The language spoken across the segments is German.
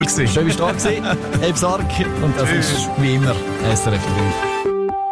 gewesen. Schön bist du da gewesen. Elf Sarg. Und das ist wie immer SRF 3.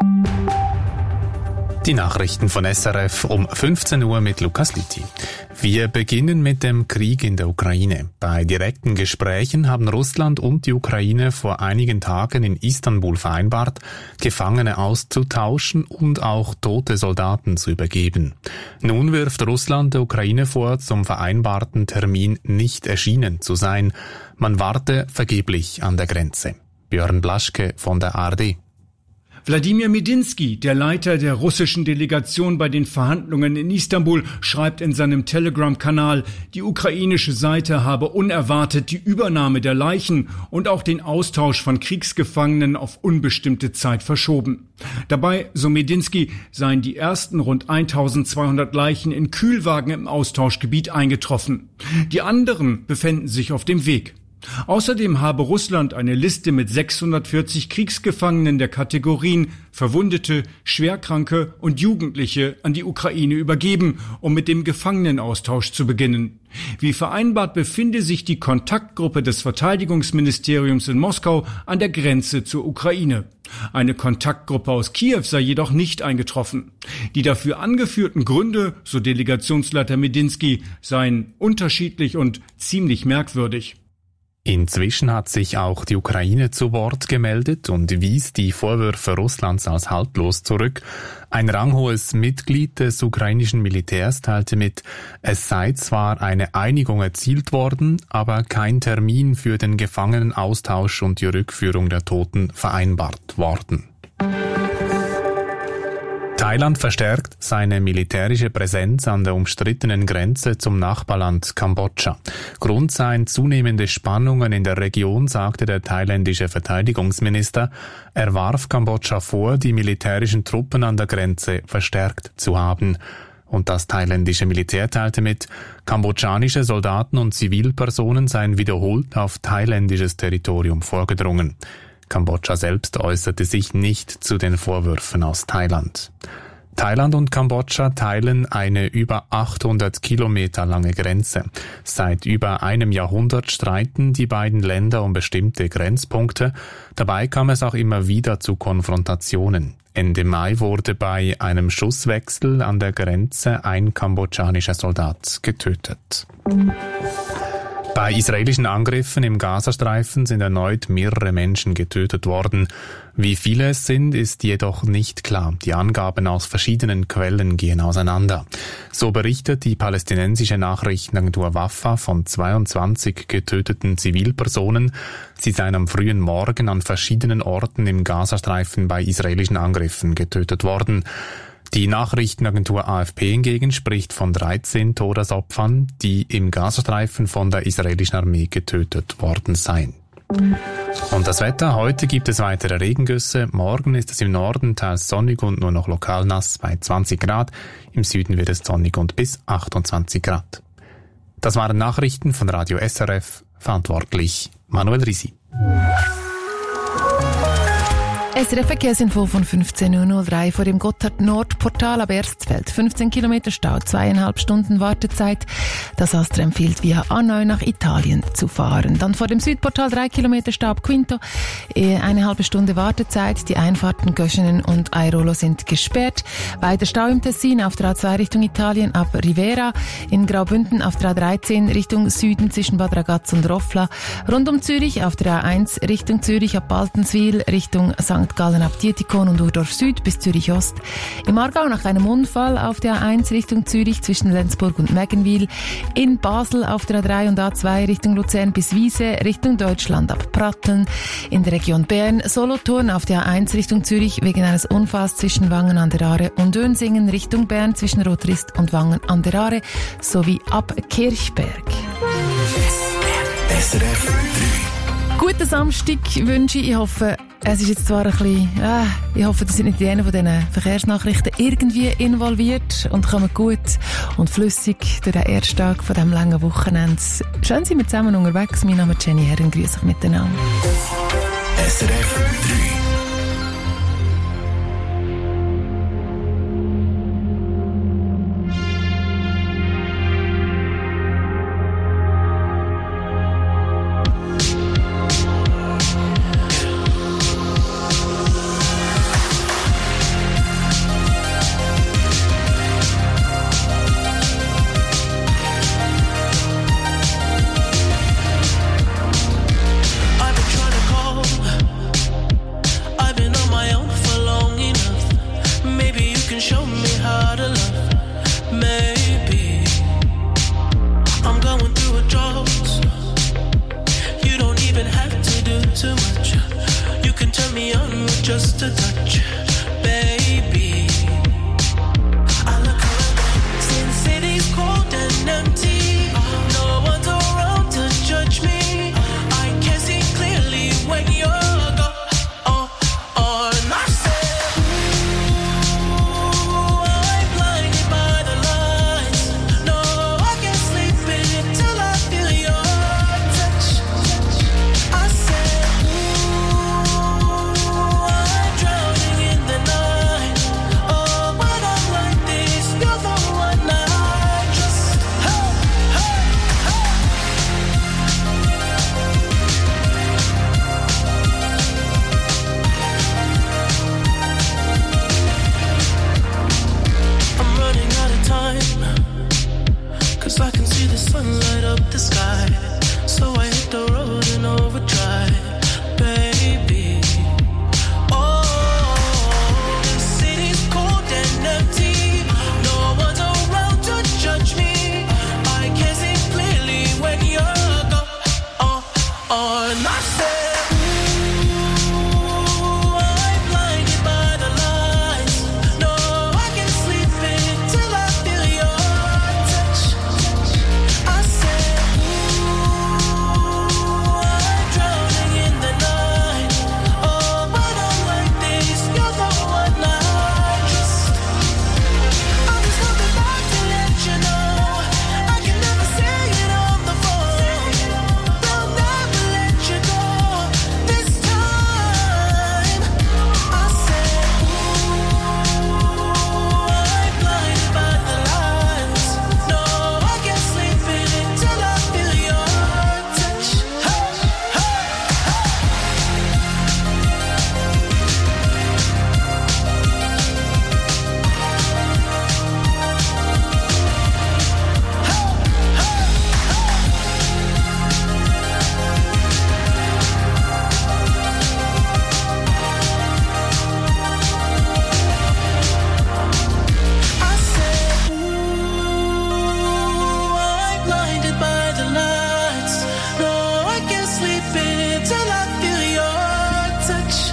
Die Nachrichten von SRF um 15 Uhr mit Lukas Lüthi. Wir beginnen mit dem Krieg in der Ukraine. Bei direkten Gesprächen haben Russland und die Ukraine vor einigen Tagen in Istanbul vereinbart, Gefangene auszutauschen und auch tote Soldaten zu übergeben. Nun wirft Russland der Ukraine vor, zum vereinbarten Termin nicht erschienen zu sein. Man warte vergeblich an der Grenze. Björn Blaschke von der ARD. Wladimir Medinsky, der Leiter der russischen Delegation bei den Verhandlungen in Istanbul, schreibt in seinem Telegram-Kanal, die ukrainische Seite habe unerwartet die Übernahme der Leichen und auch den Austausch von Kriegsgefangenen auf unbestimmte Zeit verschoben. Dabei, so Medinsky, seien die ersten rund 1200 Leichen in Kühlwagen im Austauschgebiet eingetroffen. Die anderen befänden sich auf dem Weg. Außerdem habe Russland eine Liste mit 640 Kriegsgefangenen der Kategorien Verwundete, Schwerkranke und Jugendliche an die Ukraine übergeben, um mit dem Gefangenenaustausch zu beginnen. Wie vereinbart befinde sich die Kontaktgruppe des Verteidigungsministeriums in Moskau an der Grenze zur Ukraine. Eine Kontaktgruppe aus Kiew sei jedoch nicht eingetroffen. Die dafür angeführten Gründe, so Delegationsleiter Medinsky, seien unterschiedlich und ziemlich merkwürdig. Inzwischen hat sich auch die Ukraine zu Wort gemeldet und wies die Vorwürfe Russlands als haltlos zurück. Ein ranghohes Mitglied des ukrainischen Militärs teilte mit, es sei zwar eine Einigung erzielt worden, aber kein Termin für den Gefangenenaustausch und die Rückführung der Toten vereinbart worden. Thailand verstärkt seine militärische Präsenz an der umstrittenen Grenze zum Nachbarland Kambodscha. Grund seien zunehmende Spannungen in der Region, sagte der thailändische Verteidigungsminister. Er warf Kambodscha vor, die militärischen Truppen an der Grenze verstärkt zu haben. Und das thailändische Militär teilte mit, kambodschanische Soldaten und Zivilpersonen seien wiederholt auf thailändisches Territorium vorgedrungen. Kambodscha selbst äußerte sich nicht zu den Vorwürfen aus Thailand. Thailand und Kambodscha teilen eine über 800 Kilometer lange Grenze. Seit über einem Jahrhundert streiten die beiden Länder um bestimmte Grenzpunkte. Dabei kam es auch immer wieder zu Konfrontationen. Ende Mai wurde bei einem Schusswechsel an der Grenze ein kambodschanischer Soldat getötet. Bei israelischen Angriffen im Gazastreifen sind erneut mehrere Menschen getötet worden. Wie viele es sind, ist jedoch nicht klar. Die Angaben aus verschiedenen Quellen gehen auseinander. So berichtet die palästinensische Nachrichtenagentur Wafa von 22 getöteten Zivilpersonen. Sie seien am frühen Morgen an verschiedenen Orten im Gazastreifen bei israelischen Angriffen getötet worden. Die Nachrichtenagentur AFP hingegen spricht von 13 Todesopfern, die im Gazastreifen von der israelischen Armee getötet worden seien. Und das Wetter: Heute gibt es weitere Regengüsse, morgen ist es im Norden teils sonnig und nur noch lokal nass bei 20 Grad, im Süden wird es sonnig und bis 28 Grad. Das waren Nachrichten von Radio SRF, verantwortlich Manuel Risi. SRF Verkehrsinfo von 15.03 Uhr vor dem Gotthard-Nord-Portal ab Erstfeld. 15 Kilometer Stau, 2,5 Stunden Wartezeit. Das Astra empfiehlt via A9 nach Italien zu fahren. Dann vor dem Südportal 3 Kilometer Stau ab Quinto, 1,5 Stunde Wartezeit. Die Einfahrten Göschenen und Airolo sind gesperrt. Weiter Stau im Tessin auf der A2 Richtung Italien ab Rivera. In Graubünden auf der A13 Richtung Süden zwischen Bad Ragaz und Roffla. Rund um Zürich auf der A1 Richtung Zürich ab Baltenswil Richtung St. Gallen ab Dietikon und Urdorf Süd bis Zürich Ost. Im Aargau nach einem Unfall auf der A1 Richtung Zürich zwischen Lenzburg und Meggenwil. In Basel auf der A3 und A2 Richtung Luzern bis Wiese, Richtung Deutschland ab Pratteln. In der Region Bern Solothurn auf der A1 Richtung Zürich wegen eines Unfalls zwischen Wangen an der Aare und Dönsingen Richtung Bern zwischen Rotrist und Wangen an der Aare sowie ab Kirchberg. SRF 3. Guten Samstag wünsche ich. Ich hoffe, es ist jetzt zwar ein bisschen, ich hoffe, dass ihr nicht in einer von diesen Verkehrsnachrichten irgendwie involviert und kommen gut und flüssig durch den ersten Tag von diesem langen Wochenende. Schön sind wir zusammen unterwegs. Mein Name ist Jenny Herren, grüße euch miteinander. SRF 3. just a touch, baby. I look around, since city's cold and empty, no one's around to judge me. I can see clearly when you're gone. And I said, ooh, I'm blinded by the lights. No, I can't sleep until I feel your touch. I said, ooh, I'm drowning in the night. Oh, when I'm like this, you're the one I trust. Hey, hey, I'm running out of time, 'cause I can see the sun light up the sky. So I hit the road in overdrive, baby. Oh, the city's cold and empty. No one's around to judge me. I can see clearly when you're gone. And I said, ooh, I'm blinded by the lights. No, I can't sleep until I feel your touch. I said, ooh, I'm drowning in the night. Oh, when I'm like this, you're the one I trust. I'm just coming back to let you know I can never say it on the phone. They'll never let you go this time. I said, ooh, I'm blinded by the lights. No, I can't sleep until I feel your touch. Hey, hey, I said, ooh, I'm blinded by the lights. No, I can't sleep until I feel your touch.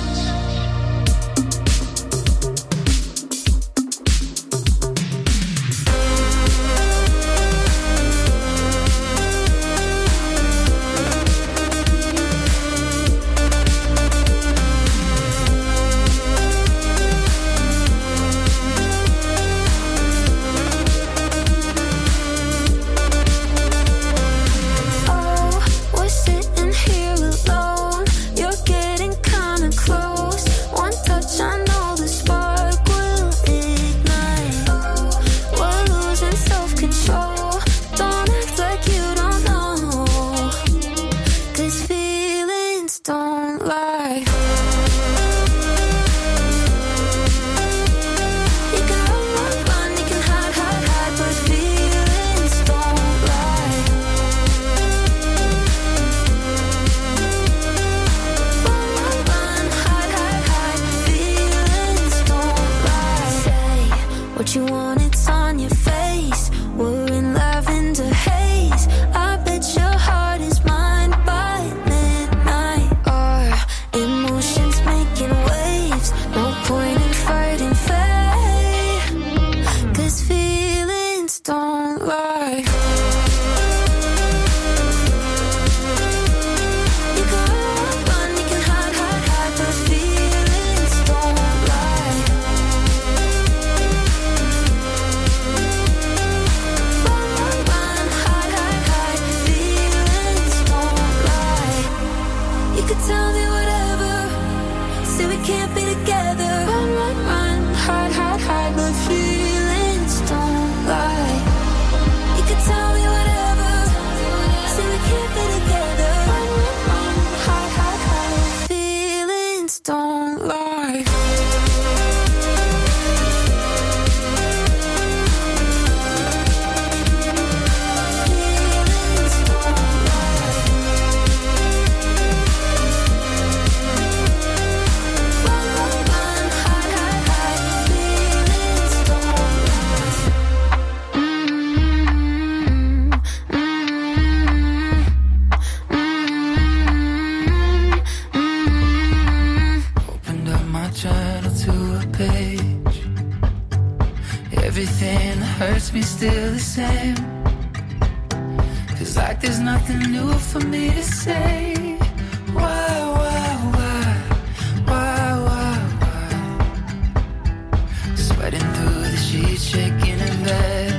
Oh, we're sitting here alone. You're getting kinda close. One touch, I know the spark will ignite. We're losing self-control. Don't act like you don't know, 'cause feelings don't lie. You can run, you can hide, but feelings don't lie. Run, hide, feelings don't lie. Say what you want, it's on your face. We're in lavender haze. I bet your heart is mine by midnight. Our emotions making waves. No point in fighting fate, 'cause feelings don't lie. You can run, you can hide, but feelings don't lie. Run, hide, feelings don't lie. You could tell me whatever, say we can't be together. Run, hide, but feelings don't lie. You could tell me whatever, say we can't be together. Run, hide, feelings don't lie. Feelings don't lie. Run, hide, feelings don't lie. hurts me still the same. Feels like there's nothing new for me to say. Why? Sweating through the sheets, shaking in bed.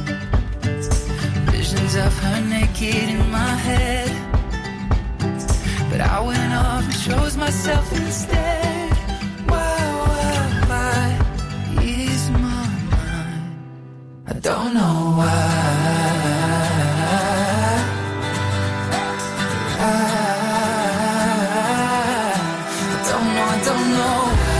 Visions of her naked in my head. But I went off and chose myself instead. Why? Ease my mind. I don't know why. I don't know.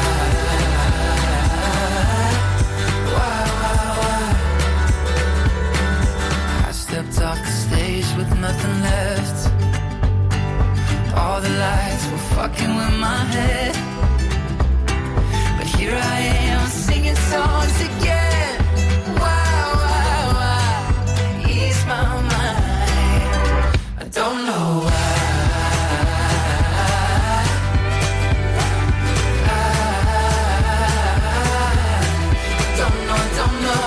Off the stage with nothing left. All the lights were fucking with my head. But here I am singing songs again. Why? Ease my mind. I don't know why. I don't know.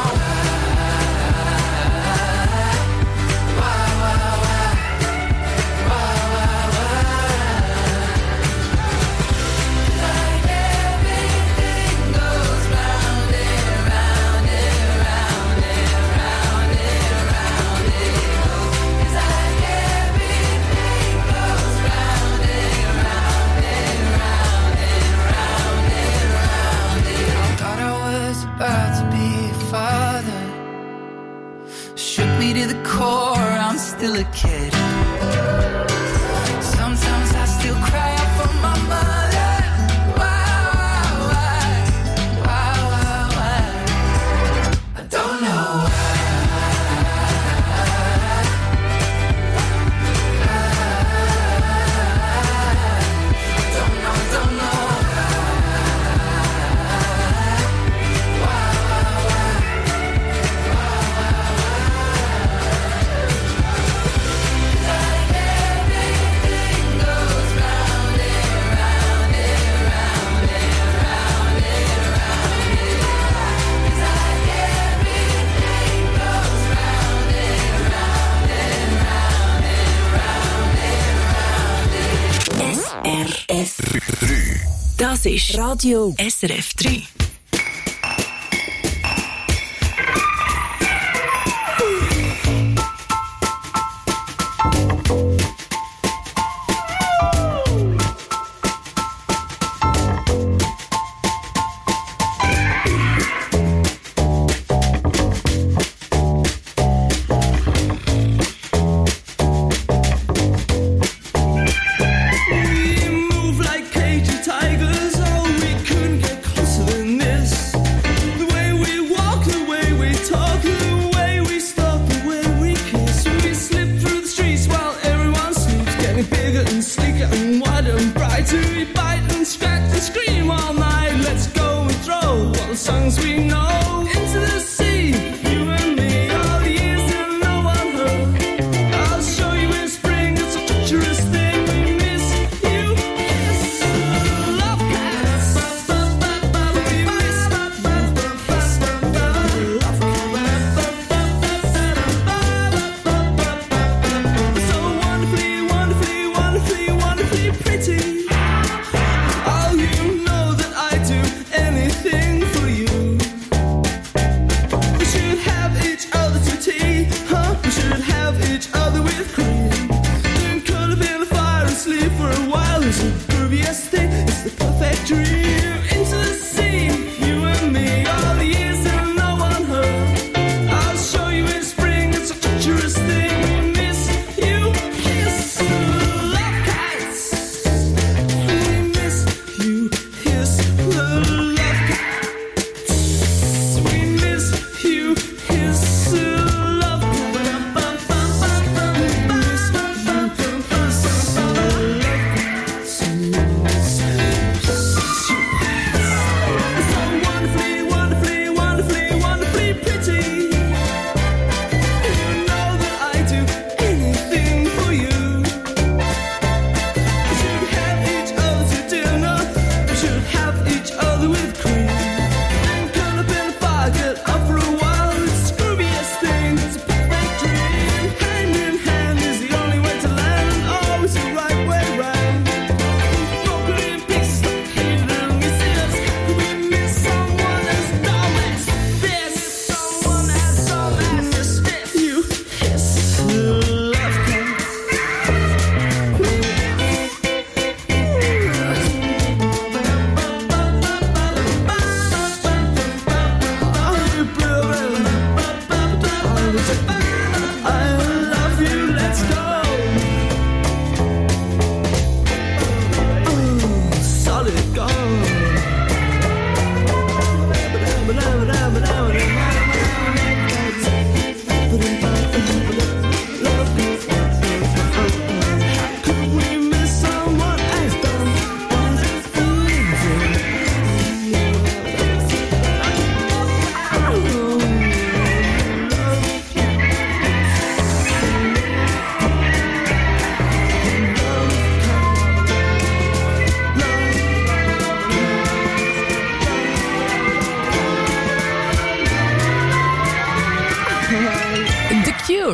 To the core, I'm still a kid. Sometimes I still cry out for my mother. Why? I don't know why. Don't know. SRF 3. Das ist Radio SRF 3.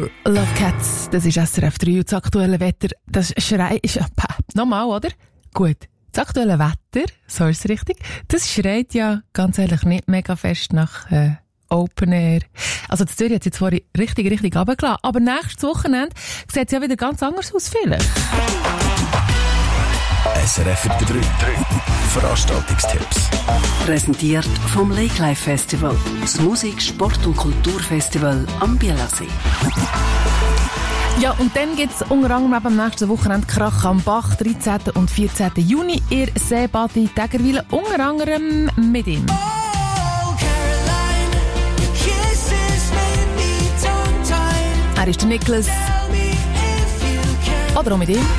Cure, Love Cats, das ist SRF 3 und das aktuelle Wetter, das schreit, nochmal, oder? Gut, das aktuelle Wetter, so ist es richtig, das schreit ja ganz ehrlich nicht mega fest nach Open Air. Also die Zürich hat jetzt vorhin richtig runtergelassen, aber nächstes Wochenende sieht es ja wieder ganz anders aus vielleicht. SRF 3 Veranstaltungstipps. Präsentiert vom Lake Life Festival, das Musik-, Sport- und Kulturfestival am Bielersee. Ja, und dann gibt es unter anderem am nächsten Wochenende Krach am Bach, 13. und 14. Juni, ihr Seebad in Tägerwilen, unter anderem mit ihm. Er ist der Niklas. Oder auch mit ihm.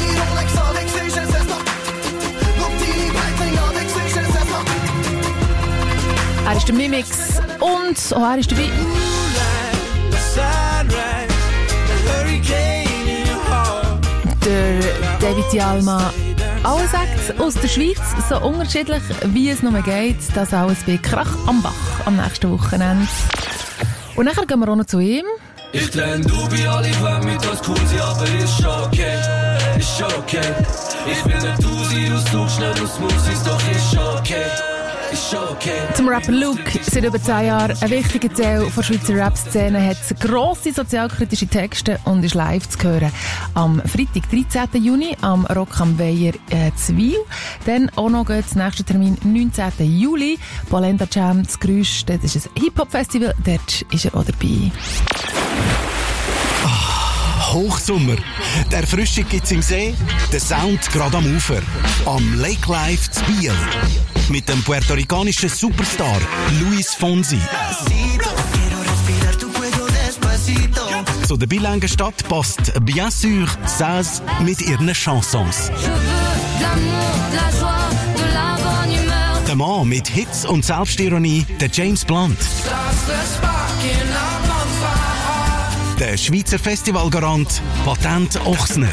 Er ist der Mimix und auch er ist dabei. Der David Jalma. Alles Acts aus der Schweiz, so unterschiedlich wie es nur geht. Das alles bei Krach am Bach am nächsten Wochenende. Und nachher gehen wir auch noch zu ihm. Ich trenne du bei alle Flammen mit das cool sein, aber ist schon okay. Ist schon okay. Ich will nicht du sein, du suchst nicht, du musst, doch ist schon okay. Zum Rapper Luke, seit über 10 Jahren ein wichtiger Teil der Schweizer Rap-Szene, hat grosse sozialkritische Texte und ist live zu hören. Am Freitag, 13. Juni, am Rock am Weiher Zwil. Dann auch noch der nächste Termin, 19. Juli, Polenta Jam, das Geräusch, das ist ein Hip-Hop-Festival, dort ist er auch dabei. Hochsommer. Die Erfrischung gibt's im See, der Sound gerade am Ufer. Am Lake Life zu Biel. Mit dem puerto-ricanischen Superstar Luis Fonsi. Zu der bilingue Stadt passt bien sûr Saz mit ihren Chansons. Der Mann mit Hits und Selbstironie, der James Blunt. Der Schweizer Festivalgarant Patent Ochsner.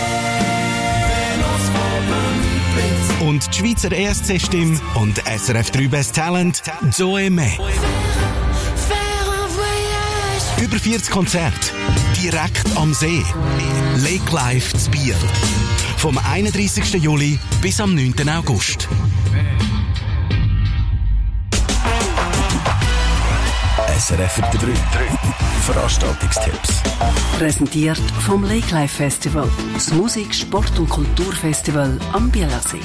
Und die Schweizer ESC-Stimme und SRF 3 Best Talent Zoe May. Über 40 Konzerte, direkt am See. Lake Life zu Biel. Vom 31. Juli bis am 9. August. SRF 3 Veranstaltungstipps. Präsentiert vom Lake Life Festival, das Musik-, Sport- und Kulturfestival am Bielersee.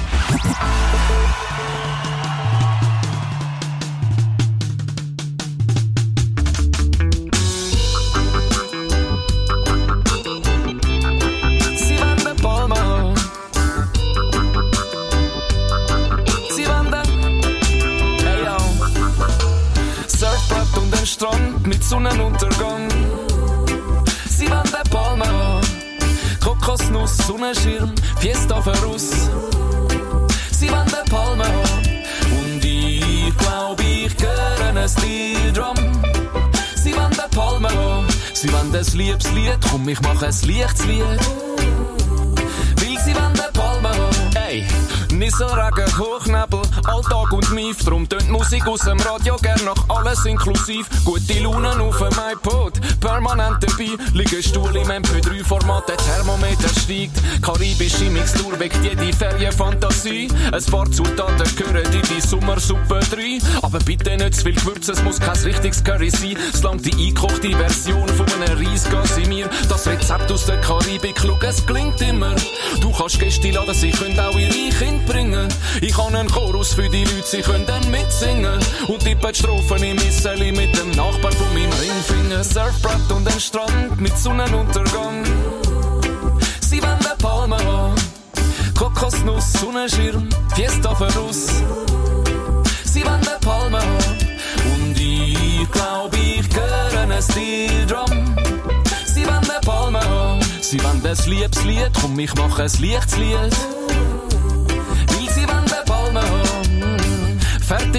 Mit Sonnenuntergang. Sie wollen den Palmen haben, Kokosnuss, Sonnenschirm, Fiesta voraus. Sie wollen den Palmen haben und ich glaub, ich höre einen Steel-Drum. Sie wollen den Palmen haben, sie wollen ein liebes Lied, komm, ich mache ein leichtes Lied. Weil sie wollen den Palmen haben, ey. Nieselregen, Hochnebel, Alltag und Mief. Drum tönt Musik aus dem Radio gern nach alles inklusiv. Gute Laune auf dem iPod, permanent dabei. Liegestuhl im MP3-Format, der Thermometer steigt. Karibische Mixtur weckt jede Ferienfantasie. Ein paar Zutaten gehören in die Sommersuppe 3. Aber bitte nicht zu viel Gewürze, es muss kein richtiges Curry sein. Solange die eingekochte Version von einem Reisgas in mir. Das Rezept aus der Karibik, schau, es klingt immer. Du kannst Gäste laden, sie können auch ihre Kinder bringen. Ich habe einen Chorus für die Leute, sie können dann mitsingen. Und tippen die Strophen im Misseli mit dem Nachbar von meinem Ringfinger. Surfbrett und ein Strand mit Sonnenuntergang. Sie wollen den Palmen haben, Kokosnuss, Sonnenschirm, Fiesta voraus. Sie wollen den Palmen haben und ich glaub, ich höre einen Steel-Drum. Sie wollen den Palmen haben, sie wollen ein liebes Lied, komm, ich mache ein leichtes Lied. Fertig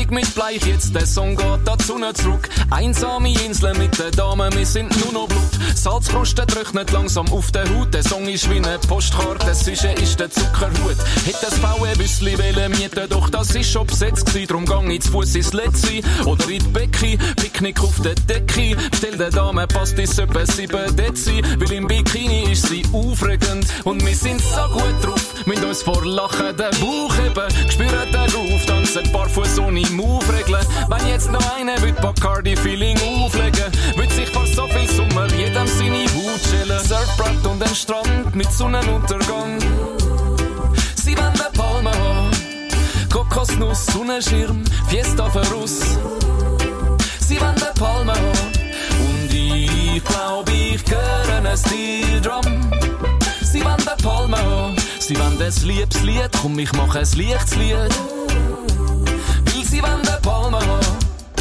Traurig mit Bleich, jetzt der Song geht da die Sonne zurück. Einsame Inseln mit den Damen, wir sind nur noch Blut. Salzkruste trocknet langsam auf der Haut. Der Song ist wie eine Postkarte, zwischen ist der Zuckerhut. Hätte das VW-Büssli mieten, doch das ist schon besetzt gewesen. Drum gang ich zu Fuss ins Letzte oder in die Becki. Picknick auf der Decke, stell der Dame, passt ins etwa 7 Dezi. Weil im Bikini ist sie aufregend und wir sind so gut drauf. Mit uns vor Lachen den Bauch heben, spüren den Ruf, tanzen barfuß ohne Move-Regeln. Wenn jetzt noch einer will Bacardi-Feeling auflegen, wird sich vor so viel Sommer jedem seine Haut chillen. Surfbrett und ein Strand mit Sonnenuntergang. Sie wollen den Palmen haben, Kokosnuss, Sonnenschirm, Fiesta Verruss. Sie wollen den Palmen haben und ich glaub, ich höre einen Steel-Drum. Sie wollen den Palmen haben, sie wollen ein liebes Lied, komm, ich mach ein leichtes Lied. Weil sie wollen den Palmen haben.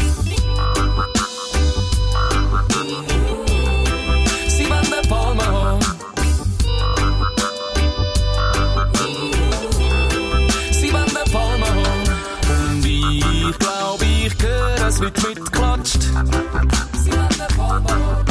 Sie wollen den Palmen haben. Sie wollen den Palmen haben. Und ich glaub, ich höre, es wird mitgeklatscht. Sie wollen den Palmen haben.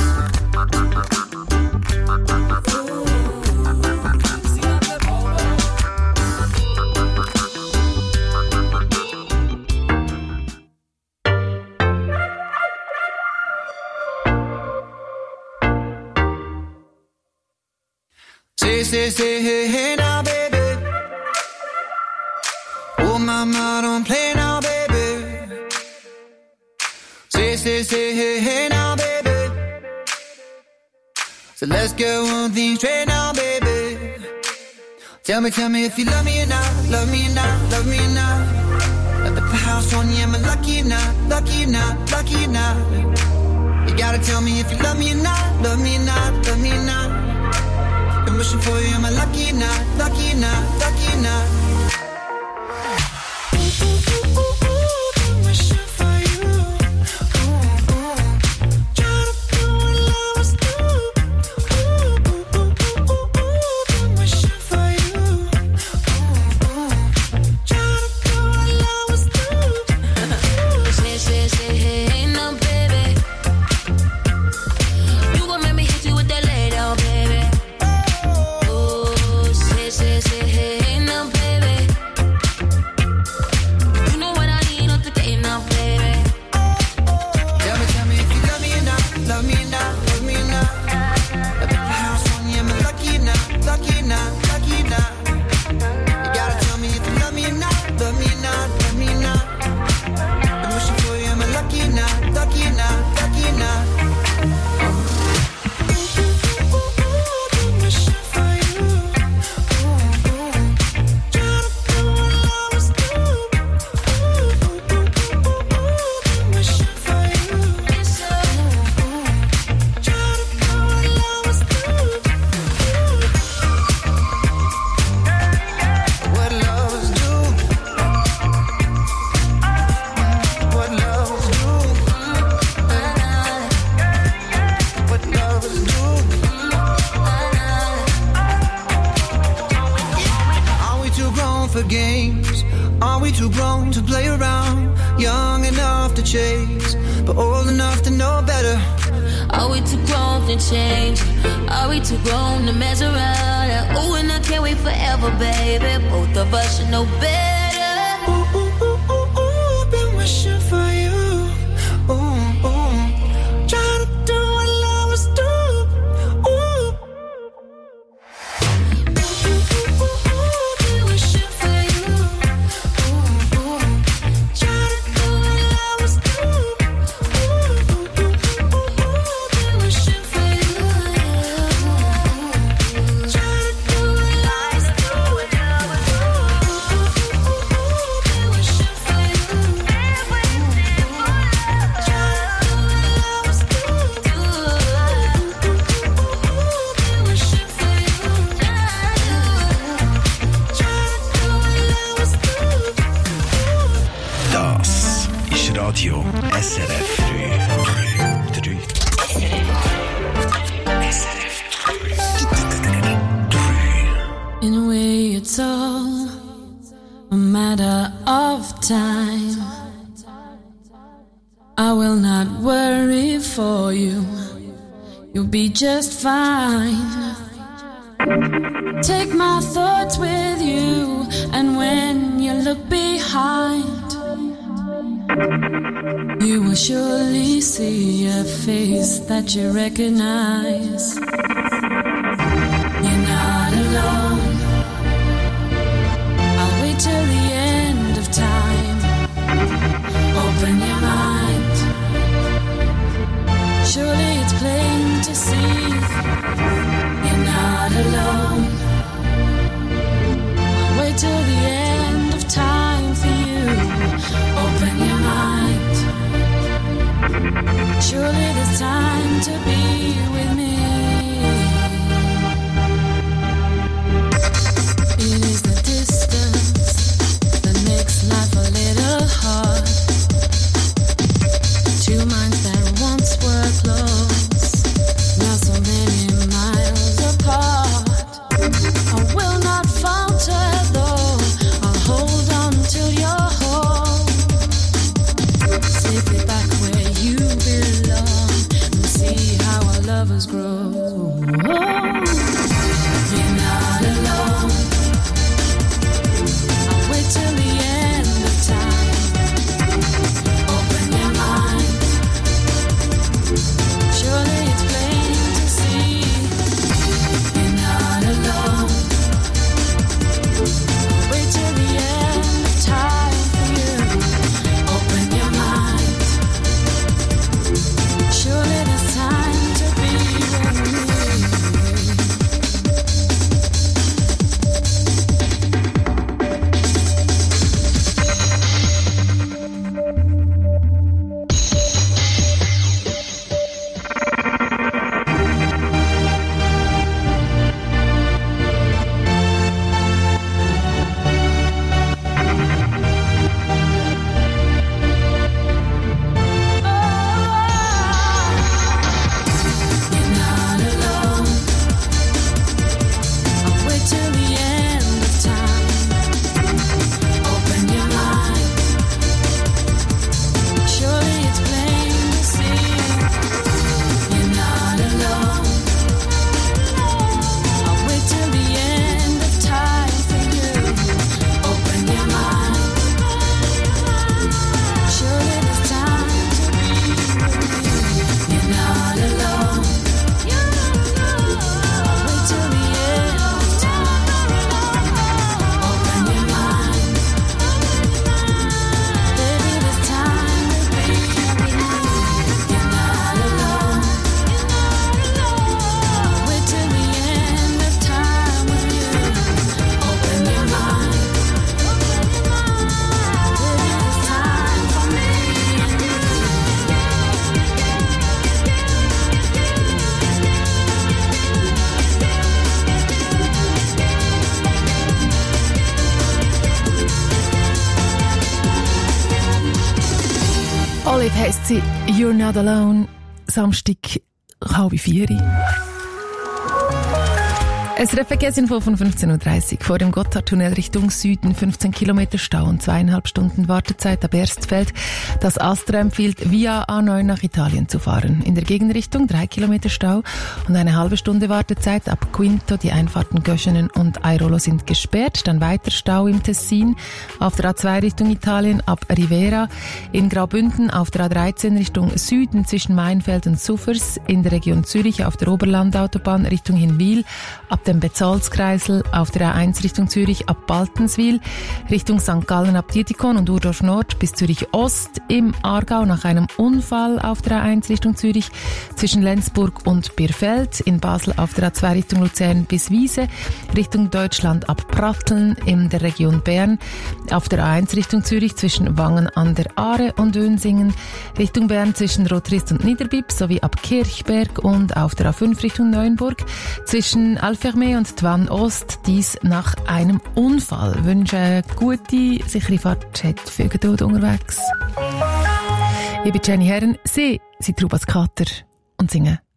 Say, hey, hey now, baby. Oh, mama, don't play now, baby. Say, hey, hey now, baby. So let's go on things straight now, baby. Tell me if you love me or not, love me or not, love me or not. At the house on you, am I lucky or not, lucky or not, lucky or not? You gotta tell me if you love me or not, love me or not, love me or not. I'm wishing for you, am I lucky or not, lucky or not, lucky or not? I'm wishing for you. Ooh, ooh. Try to do what love was do. Ooh, ooh, ooh, ooh, ooh. I'm wishing for you. Ooh, ooh. Try to do what love was do. Say, hey, no, baby. You gon' make me hit you with that lay down, baby. Say, hey, now, baby. You know what I need, not today, now, baby. Tell me if you love me or not, love me or not, love me or not. I bet the house on you, am I lucky or not, lucky or not, lucky or not? You gotta tell me if you love me or not, love me or not, love me or not. I'm wishing for you, am I lucky or not, lucky or not, lucky or not? Games. Are we too grown to play around? Young enough to chase, but old enough to know better. Are we too grown to change? Are we too grown to mess around? Ooh, and I can't wait forever, baby. Both of us should know better. Ooh, ooh, ooh, ooh, ooh, been wishing for you. Ooh, ooh, trying to do what lovers do. Ooh. Radio SRF 3. In a way, it's all a matter of time. I will not worry for you. You'll be just fine. Take my thoughts with you, and when you look behind, you will surely see a face that you recognize. You're not alone. I'll wait till the end of time. Open your mind. Surely it's plain to see you're not alone. I'll wait till the end of time for you. Open your mind. Surely there's time to be with me. It is the distance that makes life a little hard. Two minds that once were close, now so many miles apart. I will not falter though, I'll hold on till you're home, safely back where you belong, and see how our lovers grow. You're not alone. I'll wait till the end of time. Open your mind. Surely it's plain to see you're not alone. Wait till the end of time for you. Open your mind. Surely there's time to be with me. Olive heisst sie «You're Not Alone», Samstag 3:30. SRF Verkehrsinfo von 15.30 Uhr. Vor dem Gotthardtunnel Richtung Süden 15 Kilometer Stau und 2,5 Stunden Wartezeit ab Erstfeld. Das Astra empfiehlt, via A9 nach Italien zu fahren. In der Gegenrichtung 3 Kilometer Stau und eine halbe Stunde Wartezeit ab Quinto. Die Einfahrten Göschenen und Airolo sind gesperrt. Dann weiter Stau im Tessin auf der A2 Richtung Italien ab Rivera. In Graubünden auf der A13 Richtung Süden zwischen Mainfeld und Suffers. In der Region Zürich auf der Oberlandautobahn Richtung Hinwil ab dem Bezalskreisel, auf der A1 Richtung Zürich ab Baltenswil, Richtung St. Gallen ab Dietikon und Urdorf Nord bis Zürich Ost, im Aargau nach einem Unfall auf der A1 Richtung Zürich zwischen Lenzburg und Birfeld, in Basel auf der A2 Richtung Luzern bis Wiese, Richtung Deutschland ab Pratteln in der Region Bern, auf der A1 Richtung Zürich zwischen Wangen an der Aare und Dönsingen, Richtung Bern zwischen Rotrist und Niederbipp sowie ab Kirchberg und auf der A5 Richtung Neuenburg zwischen Alfermee und Twann Ost, dies nach einem Unfall. Ich wünsche eine gute, sichere Fahrt, hat viel Geduld unterwegs. Ich bin Jenny Herren, sie sind Trubas Kater und singen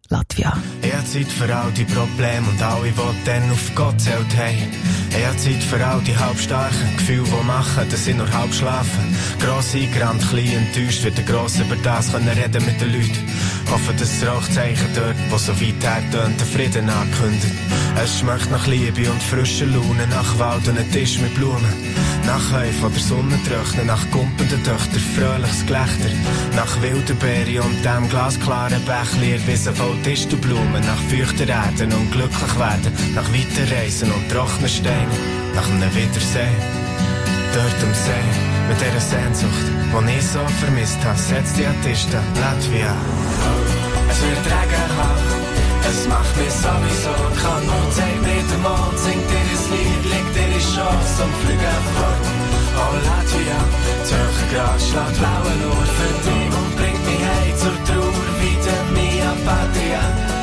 Latvia. Ich habe Zeit für all die Probleme und alle, die dann auf Gott zählt haben. Ich habe Zeit für all die halbstarken Gefühle, die machen, dass ich nur halb schlafe. Gross eingerannt, klein enttäuscht, wird der Gross über das können reden mit den Leuten. Hoffe, dass das Rauchzeichen dort, wo so weit her tönt, den Frieden ankündigt. Es schmeckt nach Liebe und frischer Laune, nach Wald und einem Tisch mit Blumen. Nach Heu von der Sonne trocknen, nach gumpenden Töchter, fröhliches Gelächter. Nach wilden Beeren und dem glasklaren Bächli, erwiesen voll Distelblumen. Nach feuchter Erden und glücklich werden, nach weiten Reisen und trockenen Steinen. Nach einem Wiedersehen, dort am See, mit dieser Sehnsucht, die ich so vermisst habe, setzt die Artisten Latvia. Es wird Regen haben, es macht mich sowieso kaputt. Zeig mir den Mond, singt dir ein Lied, legt dir eine Chance und fliege fort. Oh Latvia, das hohe Gras schlägt blaue nur für dich und bringt mich heim zur Trauer, wieder mia Patria.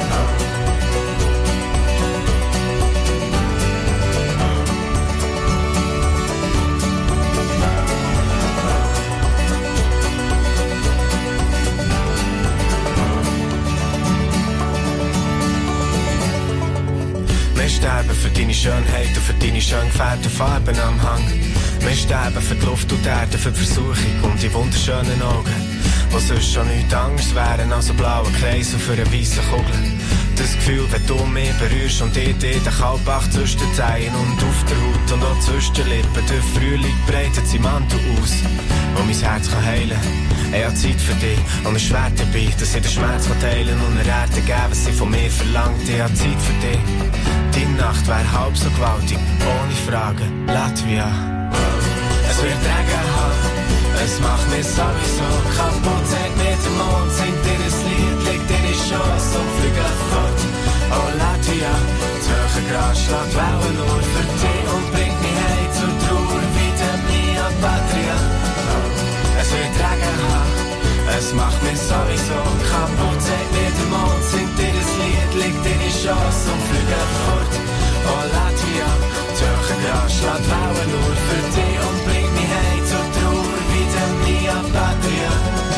Wir sterben für deine Schönheit und für deine schön gefärbten Farben am Hang. Wir sterben für die Luft und die Erde, für die Versuchung und die wunderschönen Augen, die sonst schon nichts anderes wären als ein blauer Kreis und für eine weisse Kugel. Das Gefühl, wenn du mich berührst und ich dir den Kalbach zwischen den Zehen und auf der Haut und auch zwischen den Lippen, der Frühling breitet sein Mantel aus, wo mein Herz kann heilen. Ich habe Zeit für dich und es schwer dabei, dass ich den Schmerz teilen und einer Erde geben, was sie von mir verlangt. Ich habe Zeit für dich. Die Nacht wäre halb so gewaltig, ohne Fragen, Latvia. Es wird Regen haben, es macht mich sowieso kaputt. Zeig mir den Mond, singt dir ein Lied, legt dir eine Chance und fliege fort. Oh Latvia, das hohe Gras schlägt Wellen nur für dich und bringt mich heim zur Trauer, wieder mia Patria. Es wird Regen haben, es macht mich sowieso kaputt. Zeig mir den Mond, singt dir ein Lied, legt dir eine Chance und fliege fort. Oh Latvia, das hohe Gras schlägt Wellen nur für dich und bringt mich heim zur Trauer, wieder mia Patria.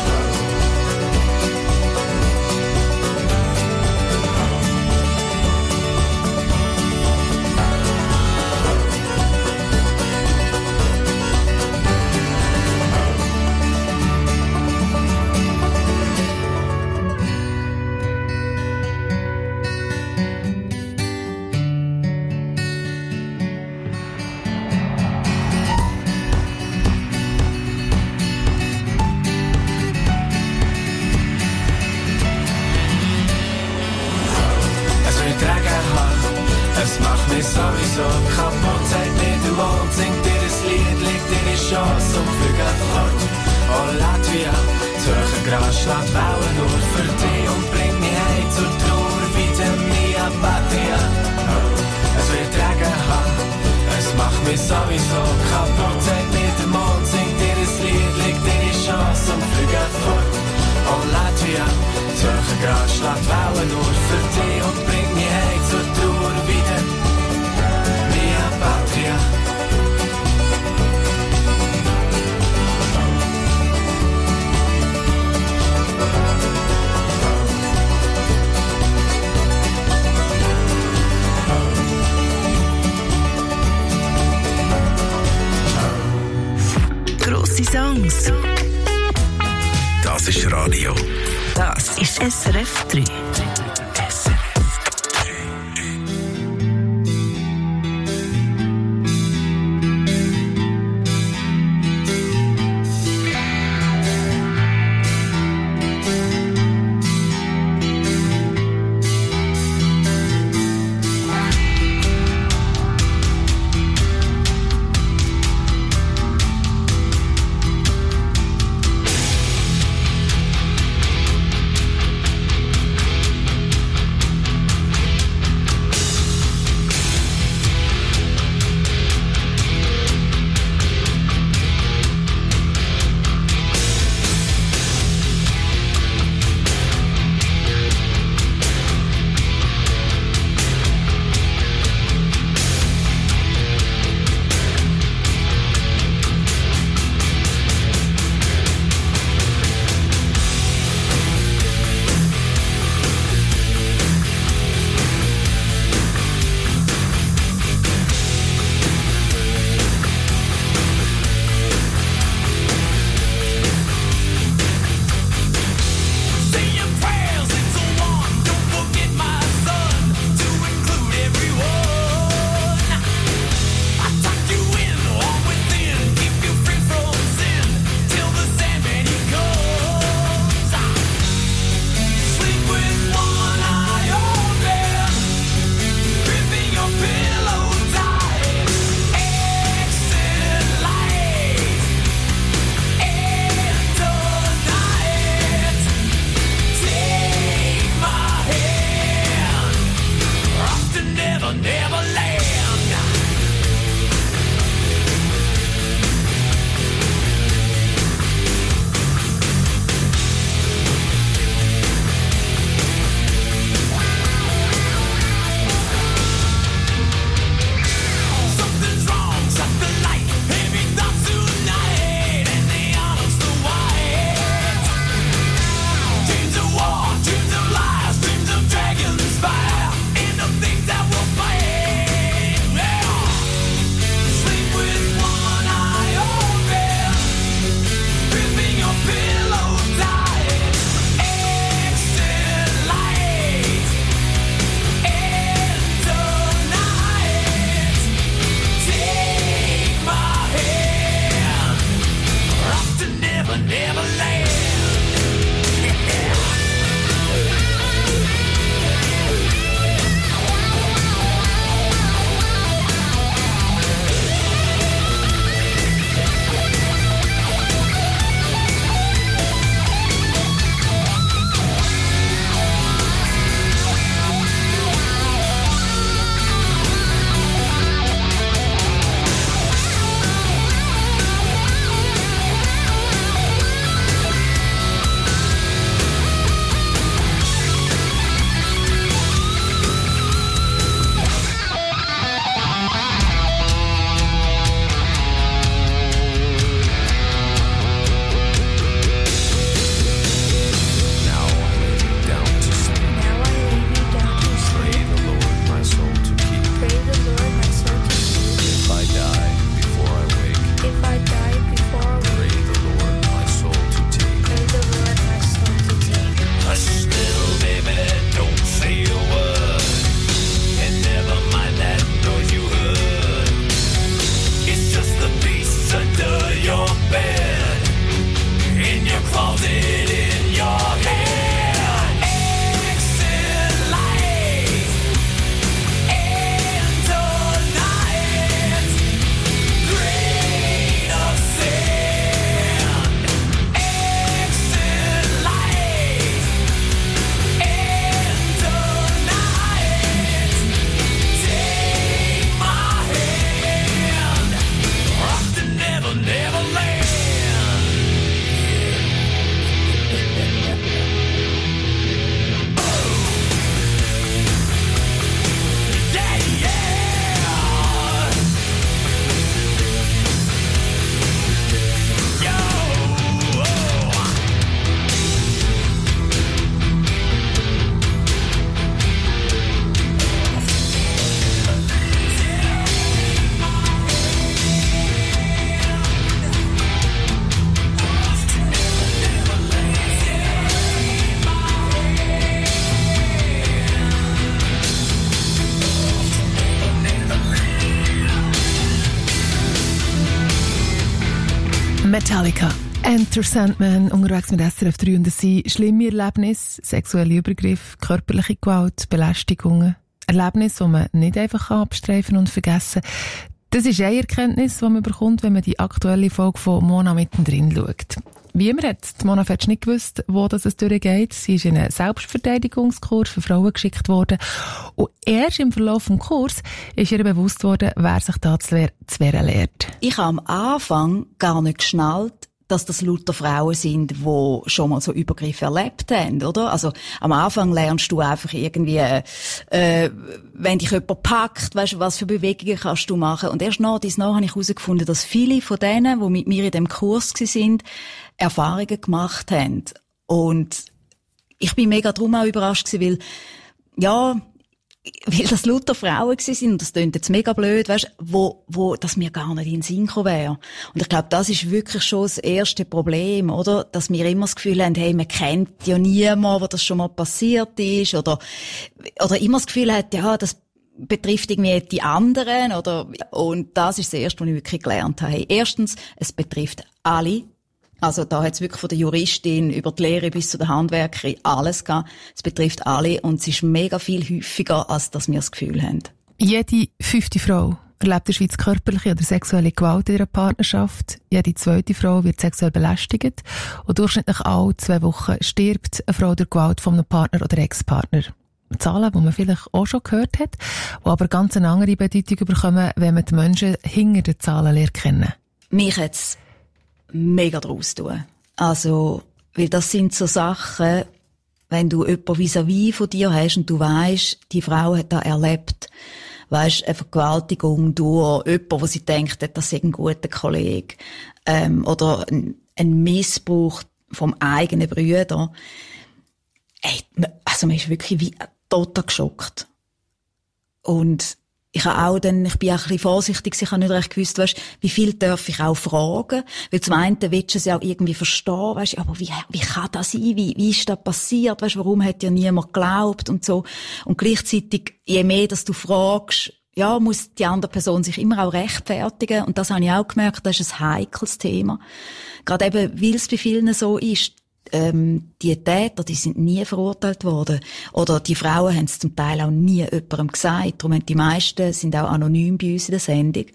Es macht mich sowieso kaputt. Zeig mir den Mond, singt dir ein Lied, legt dir eine Chance und fliege fort. Oh Latvia, das hohe Gras schlägt Wellen nur für dich und bringt mich heim zur Trauer, wieder mia Patria. Es wird Regen haben, es macht mich sowieso kaputt. Zeig mir den Mond, singt dir ein Lied, legt dir eine Chance und fliege fort. Oh Latvia, das hohe Gras schlägt Wellen nur für dich und bringt mich heim zur Trauer, wieder mia Patria. Grosse Songs. Das ist Radio. Das ist SRF 3. it in your hand. Exit light into night. Grain of sand. Exit light into night. Take my hand. Off to Never Never Land. Yeah, yeah. Yo. Metallica. Enter Sandman, unterwegs mit SRF 3 und es sind schlimme Erlebnisse, sexuelle Übergriffe, körperliche Gewalt, Belästigungen. Erlebnisse, die man nicht einfach abstreifen und vergessen kann. Das ist eine Erkenntnis, die man bekommt, wenn man die aktuelle Folge von Mona mittendrin schaut. Wie immer hat Mona Fetsch nicht gewusst, wo es durchgeht. Sie ist in einen Selbstverteidigungskurs für Frauen geschickt worden. Und erst im Verlauf des Kurs ist ihr bewusst worden, wer sich da zu wehren lehrt. Ich habe am Anfang gar nicht geschnallt, dass das lauter Frauen sind, die schon mal so Übergriffe erlebt haben, oder? Also, am Anfang lernst du einfach irgendwie, wenn dich jemand packt, weisst du, was für Bewegungen kannst du machen. Und erst nach habe ich herausgefunden, dass viele von denen, die mit mir in dem Kurs waren, Erfahrungen gemacht haben. Und ich bin mega drum auch überrascht gewesen, weil das lauter Frauen gewesen sind, und das klingt jetzt mega blöd, weisst, wo das mir gar nicht in den Sinn gekommen wäre. Und ich glaube, das ist wirklich schon das erste Problem, oder? Dass wir immer das Gefühl haben, hey, man kennt ja niemanden, wo das schon mal passiert ist, oder immer das Gefühl hat, ja, das betrifft irgendwie die anderen, oder? Und das ist das Erste, was ich wirklich gelernt habe. Hey, erstens, es betrifft alle. Also da hat es wirklich von der Juristin über die Lehre bis zu der Handwerkerin alles gehabt. Es betrifft alle und es ist mega viel häufiger, als dass wir das Gefühl haben. Jede 5. Frau erlebt in der Schweiz körperliche oder sexuelle Gewalt in ihrer Partnerschaft. Jede 2. Frau wird sexuell belästigt. Und durchschnittlich alle 2 Wochen stirbt eine Frau durch Gewalt von einem Partner oder Ex-Partner. Zahlen, die man vielleicht auch schon gehört hat, die aber ganz eine andere Bedeutung bekommen, wenn man die Menschen hinter den Zahlen lernt kennen. Mich hat's mega draus tun. Also, weil das sind so Sachen, wenn du jemanden vis-à-vis von dir hast und du weisst, die Frau hat das erlebt, weisst, eine Vergewaltigung durch jemanden, wo sie denkt, das sei ein guter Kollege, oder ein Missbrauch vom eigenen Bruder. Ey, also man ist wirklich wie total geschockt. Und ich bin auch ein bisschen vorsichtig, ich habe nicht recht gewusst, weisst, wie viel darf ich auch fragen? Weil zum einen willst du es ja auch irgendwie verstehen, weisst, aber wie kann das sein? Wie ist das passiert? Weisst, warum hat ja niemand geglaubt und so? Und gleichzeitig, je mehr, dass du fragst, ja, muss die andere Person sich immer auch rechtfertigen. Und das habe ich auch gemerkt, das ist ein heikles Thema. Gerade eben, weil es bei vielen so ist, die Täter, die sind nie verurteilt worden. Oder die Frauen haben es zum Teil auch nie jemandem gesagt. Darum haben die meisten sind auch anonym bei uns in der Sendung.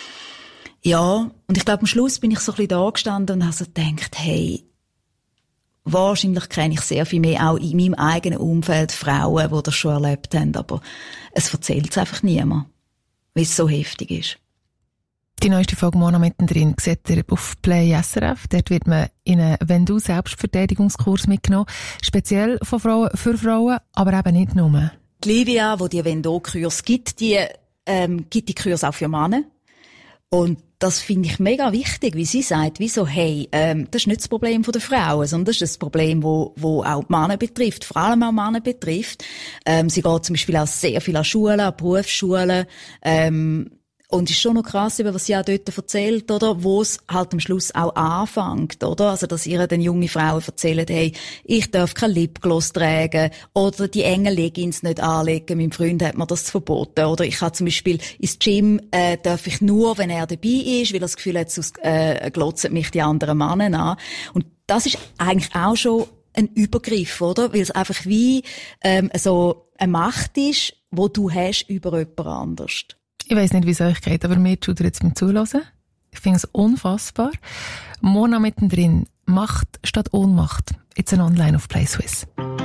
Ja, und ich glaube, am Schluss bin ich so ein bisschen da gestanden und habe so gedacht, hey, wahrscheinlich kenne ich sehr viel mehr auch in meinem eigenen Umfeld Frauen, die das schon erlebt haben, aber es erzählt es einfach niemand, weil es so heftig ist. Die neueste Folge Mona mittendrin seht ihr auf Play SRF. Dort wird man in einen Wenn-Du-Selbstverteidigungskurs mitgenommen. Speziell von Frauen, für Frauen, aber eben nicht nur. Die Livia, die Wenn-Du-Kurs gibt, die Kurs auch für Männer. Und das finde ich mega wichtig, wie sie sagt, wieso, hey, das ist nicht das Problem der Frauen, sondern das ist das Problem, wo auch die Männer betrifft, vor allem auch Männer betrifft. Sie geht zum Beispiel auch sehr viel an Schulen, an Berufsschulen, Und es ist schon noch krass, was sie auch dort erzählt, oder? Wo es halt am Schluss auch anfängt, oder? Also, dass ihr den junge Frauen erzählen, hey, ich darf kein Lipgloss tragen, oder die engen Leggings nicht anlegen. Mein Freund hat mir das verboten, oder? Ich habe zum Beispiel ins Gym, darf ich nur, wenn er dabei ist, weil er das Gefühl hat, sonst glotzen mich die anderen Männer an. Und das ist eigentlich auch schon ein Übergriff, oder? Weil es einfach wie, so eine Macht ist, wo du hast über jemand anders. Ich weiss nicht, wie es euch geht, aber mir tut jetzt beim Zuhören. Ich finde es unfassbar. Mona mittendrin. Macht statt Ohnmacht. It's an Online auf Play Swiss.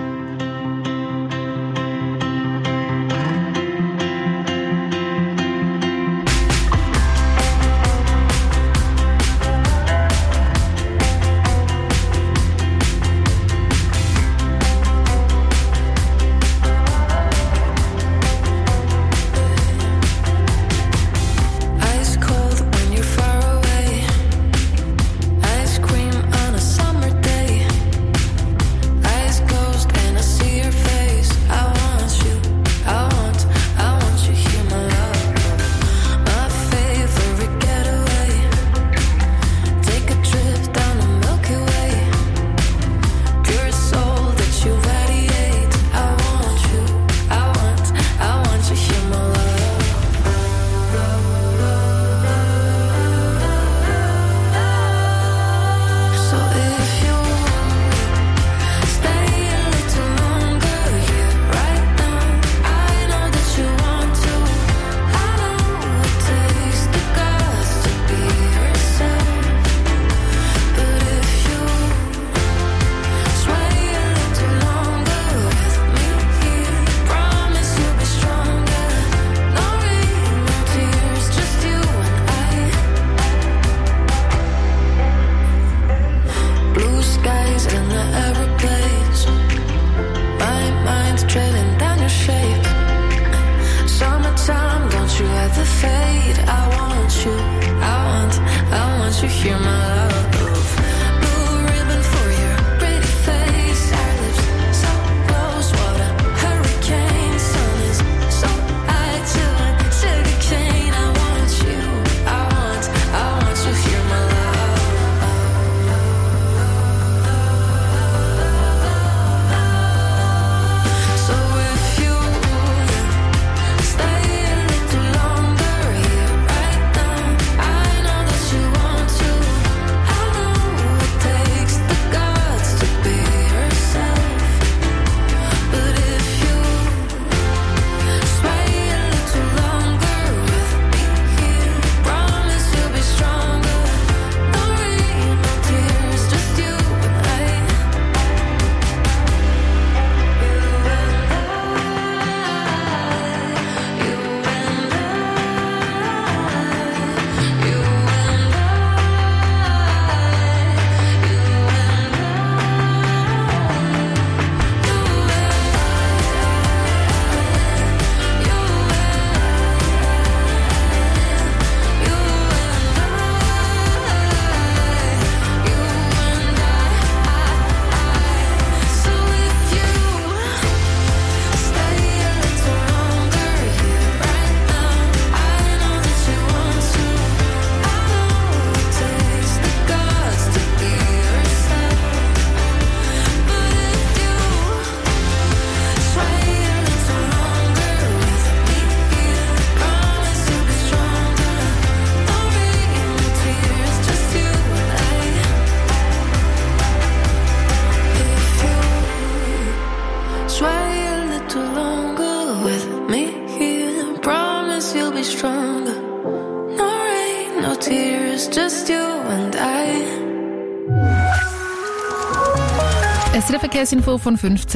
Verkehrsinfo von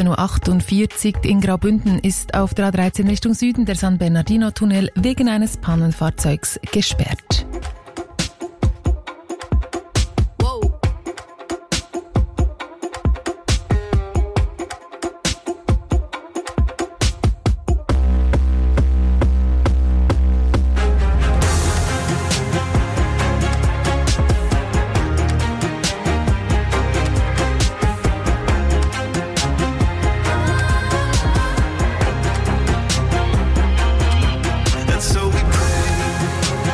15.48 Uhr. In Graubünden ist auf der A13 Richtung Süden der San Bernardino-Tunnel wegen eines Pannenfahrzeugs gesperrt. And so we pray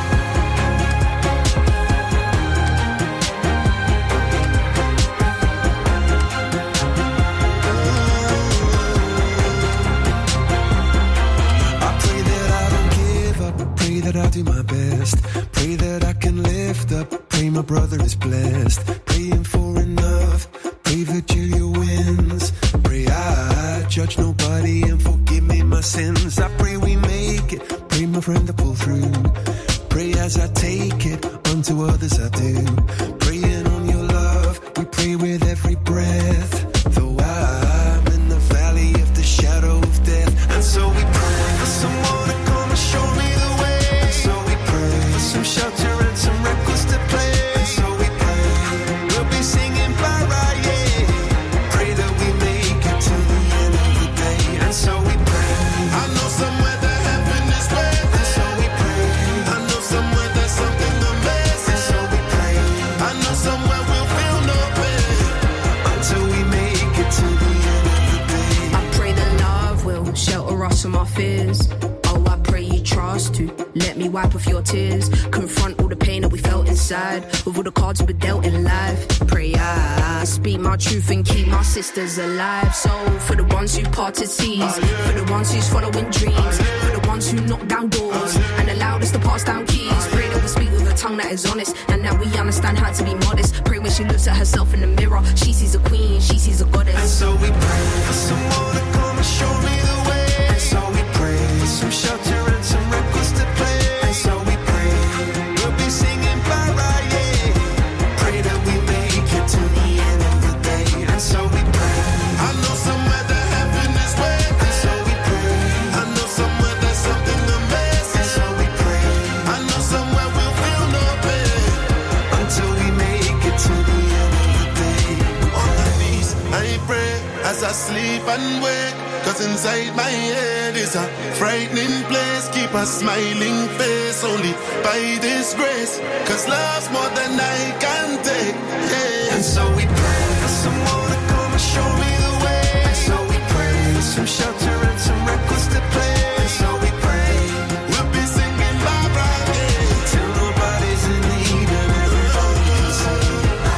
and lift up. Pray my brother is blessed. Praying for enough. Pray Virgilia wins. Pray I judge nobody and forgive me my sins. I pray we make it. Pray my friend to pull through. Pray as I take it, unto others I do. Praying on your love, we pray with every breath. Though I'm in the valley of the shadow of death. And so we pray for someone to come and show me the way. And so we pray for some shelter and some records to play. And so we pray, we'll be singing para, yeah. Pray that we make it to the end of the day. And so we pray, I know somewhere that heaven is waiting. And so we pray, I know somewhere there's something amazing. And so we pray, I know somewhere we'll feel no pain until we make it to the end of the day. I pray that love will shelter us from our fears. Oh, I pray you trust to let me wipe off your tears. Confront all the pain that we felt inside with all the cards we were dealt in life. Pray I speak my truth and keep my sisters alive. So for the ones who parted seas, for the ones who's following dreams, for the ones who knock down doors and allowed us to pass down keys. Pray that we speak with a tongue that is honest and that we understand how to be modest. Pray when she looks at herself in the mirror, she sees a queen, she sees a goddess. And so we pray for someone to come and show me the way. And so we pray for some shelter and some records to play. And so we pray, we'll be singing para, yeah. Pray that we make it to the end of the day. And so we pray, I know somewhere that heaven is waiting. And so we pray, I know somewhere there's something amazing. And so we pray, I know somewhere we'll feel no pain until we make it to the end of the day. On my knees, I pray as I sleep and wake. Cause inside my head is a frightening place. Keep a smiling face only by this grace. Cause love's more than I can take, yeah. And so we pray for someone to come and show me the way. And so we pray for some shelter and some records to play. And so we pray, we'll be singing Barbara, yeah. Till nobody's in need and everybody can sing.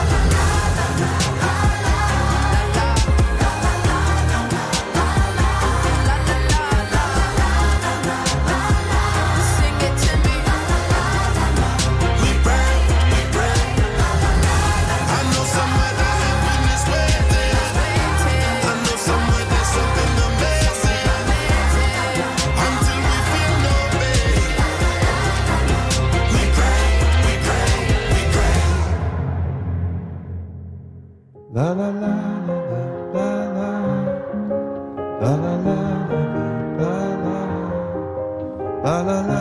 La la la la la la la la la la la la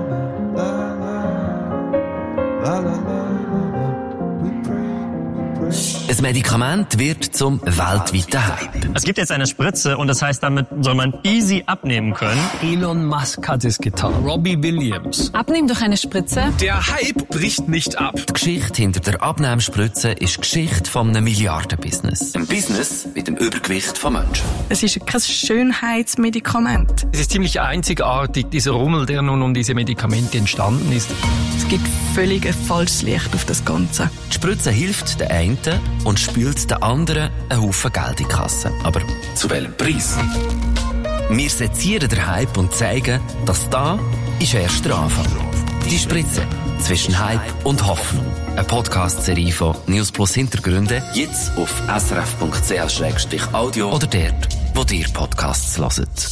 Ein Medikament wird zum weltweiten Hype. Es gibt jetzt eine Spritze und das heißt, damit soll man easy abnehmen können. Elon Musk hat es getan. Robbie Williams. Abnehmen durch eine Spritze. Der Hype bricht nicht ab. Die Geschichte hinter der Abnehmspritze ist die Geschichte von einem Milliardenbusiness. Ein Business mit dem Übergewicht von Menschen. Es ist kein Schönheitsmedikament. Es ist ziemlich einzigartig, dieser Rummel, der nun um diese Medikamente entstanden ist. Es gibt völlig ein falsches Licht auf das Ganze. Die Spritze hilft den einen und spült den anderen einen Haufen Geld in die Kasse. Aber zu welchem Preis? Wir sezieren den Hype und zeigen, dass da ist erst der Anfang. Die Spritze zwischen Hype und Hoffnung. Eine Podcast-Serie von News Plus Hintergründe. Jetzt auf srf.ch/audio oder dort, wo ihr Podcasts hört.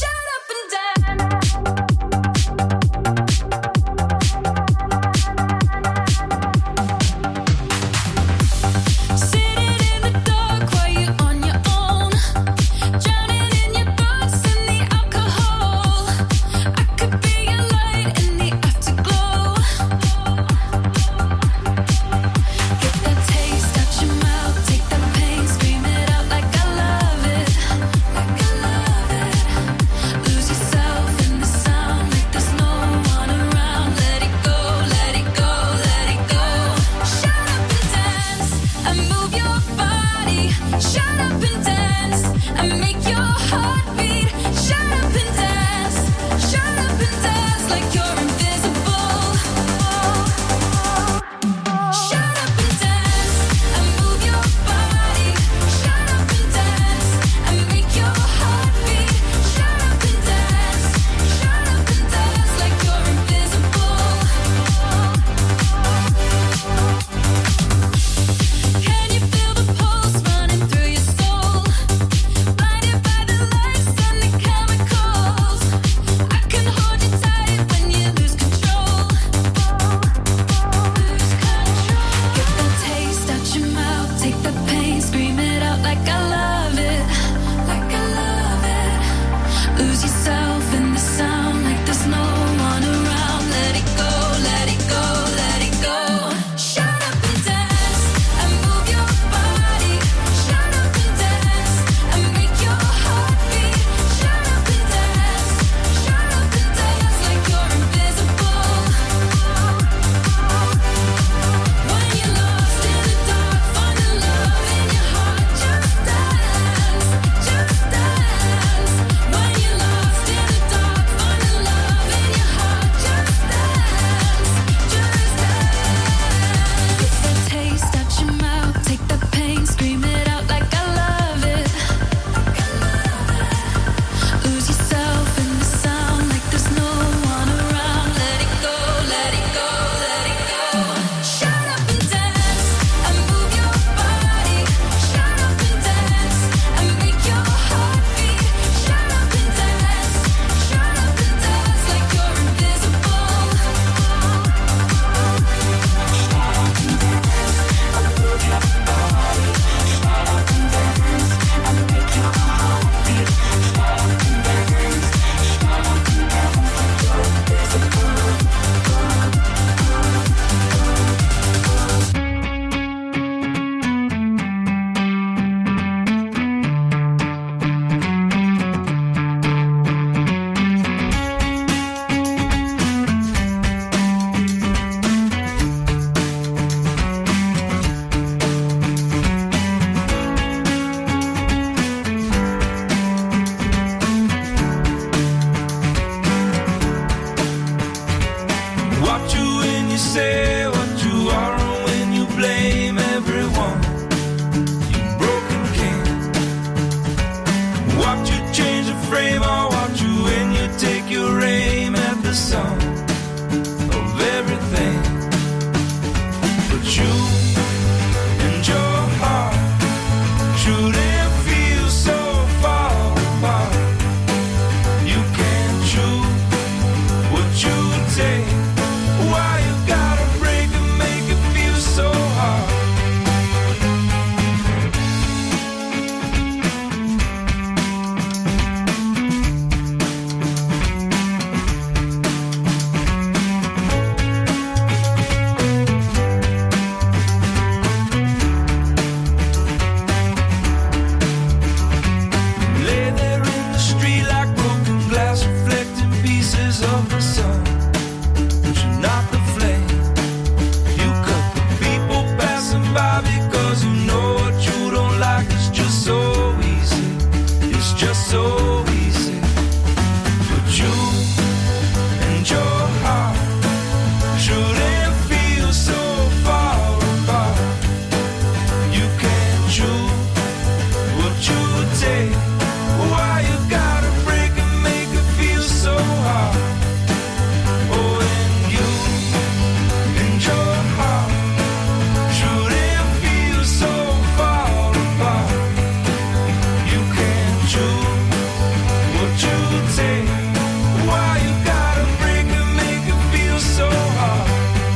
'cause you know what you don't like is just so easy. It's just so easy. But you and your heart shouldn't feel so far apart. You can't choose what you take. Why you gotta break and make it feel so hard? Oh, and you and your heart shouldn't feel so far apart. You can't choose what you take. Why you gotta break and make it feel so hard?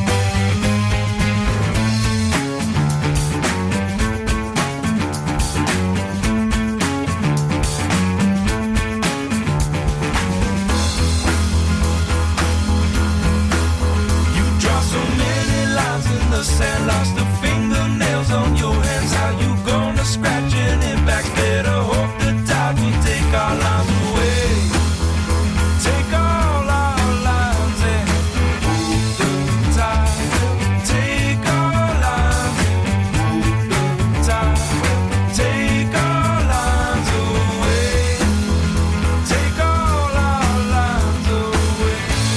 You draw so many lines in the sand, lost the fingernails on your hands. How you gonna scratching it back there to hope the tide will take our lines away? Take all our lines and move the tide. Take our lines and move the tide. Take our lines away. Take all our lines away.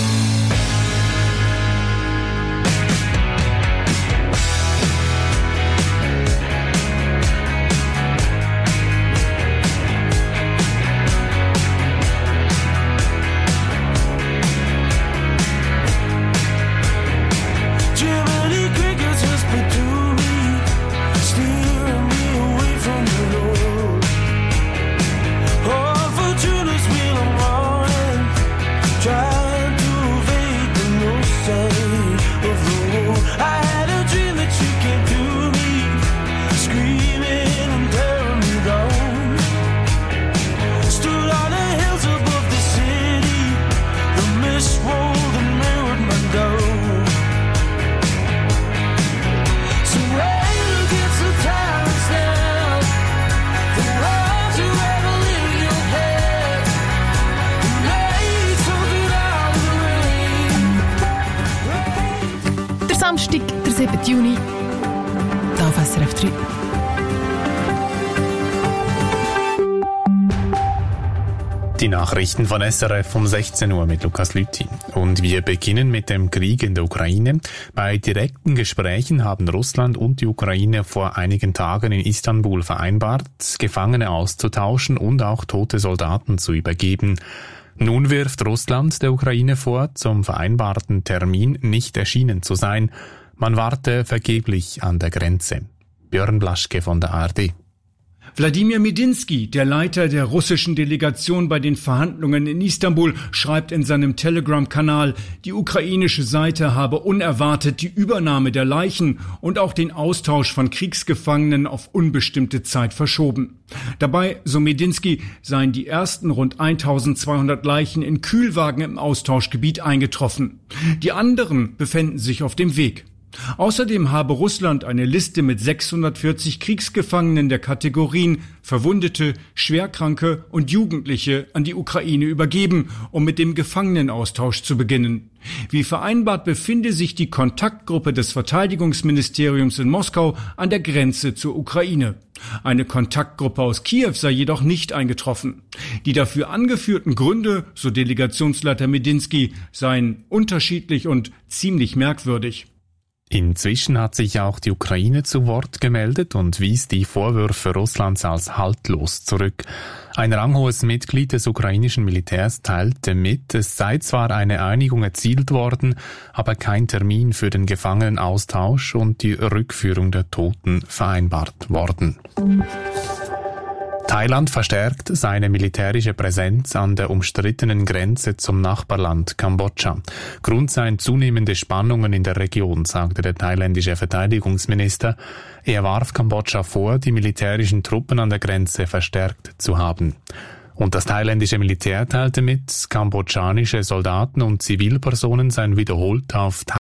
Jiminy Crickets whisper to me, steering me away from the road. Oh, Fortuna's wheel I'm running, trying to evade the no sign of the road. I had a dream that you came to me, screaming and tearing me down. Stood on the hills above the city, the mist rolled and mirrored my door. So rain against the towers now, the words you ever live in your head. You made something out of the rain. Der Samstag, der 7. Juni, da auf SRF 3. Die Nachrichten von SRF um 16 Uhr mit Lukas Lüthi. Und wir beginnen mit dem Krieg in der Ukraine. Bei direkten Gesprächen haben Russland und die Ukraine vor einigen Tagen in Istanbul vereinbart, Gefangene auszutauschen und auch tote Soldaten zu übergeben. Nun wirft Russland der Ukraine vor, zum vereinbarten Termin nicht erschienen zu sein. Man warte vergeblich an der Grenze. Björn Blaschke von der ARD. Wladimir Medinsky, der Leiter der russischen Delegation bei den Verhandlungen in Istanbul, schreibt in seinem Telegram-Kanal, die ukrainische Seite habe unerwartet die Übernahme der Leichen und auch den Austausch von Kriegsgefangenen auf unbestimmte Zeit verschoben. Dabei, so Medinsky, seien die ersten rund 1200 Leichen in Kühlwagen im Austauschgebiet eingetroffen. Die anderen befänden sich auf dem Weg. Außerdem habe Russland eine Liste mit 640 Kriegsgefangenen der Kategorien Verwundete, Schwerkranke und Jugendliche an die Ukraine übergeben, um mit dem Gefangenenaustausch zu beginnen. Wie vereinbart befinde sich die Kontaktgruppe des Verteidigungsministeriums in Moskau an der Grenze zur Ukraine. Eine Kontaktgruppe aus Kiew sei jedoch nicht eingetroffen. Die dafür angeführten Gründe, so Delegationsleiter Medinsky, seien unterschiedlich und ziemlich merkwürdig. Inzwischen hat sich auch die Ukraine zu Wort gemeldet und wies die Vorwürfe Russlands als haltlos zurück. Ein ranghohes Mitglied des ukrainischen Militärs teilte mit, es sei zwar eine Einigung erzielt worden, aber kein Termin für den Gefangenenaustausch und die Rückführung der Toten vereinbart worden. Thailand verstärkt seine militärische Präsenz an der umstrittenen Grenze zum Nachbarland Kambodscha. Grund seien zunehmende Spannungen in der Region, sagte der thailändische Verteidigungsminister. Er warf Kambodscha vor, die militärischen Truppen an der Grenze verstärkt zu haben. Und das thailändische Militär teilte mit, kambodschanische Soldaten und Zivilpersonen seien wiederholt auf